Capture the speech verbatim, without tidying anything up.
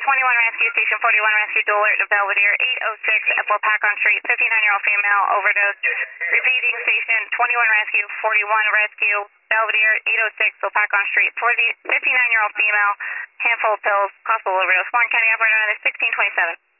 twenty-one Rescue, Station forty-one Rescue, dual alert to Belvedere, eight oh six at Wilpaccon Street, fifty-nine-year-old female overdose. Repeating, Station twenty-one Rescue, forty-one Rescue, Belvedere, eight oh six Wilpaccon Street, fifty-nine-year-old female, handful of pills, possible overdose. Warren County operator, sixteen twenty-seven.